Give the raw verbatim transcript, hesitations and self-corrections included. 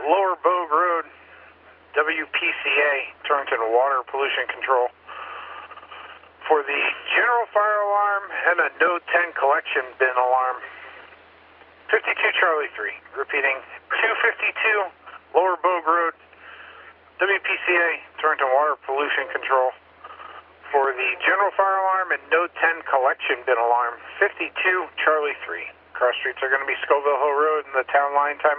Lower Bogue Road, W P C A, Torrington Water Pollution Control. For the general fire alarm and a Node ten collection bin alarm. fifty-two Charlie three, repeating, two fifty-two Lower Bogue Road, W P C A, Torrington Water Pollution Control. For the general fire alarm and Node ten collection bin alarm, fifty-two Charlie three. Cross streets are going to be Scoville Hill Road and the town line time.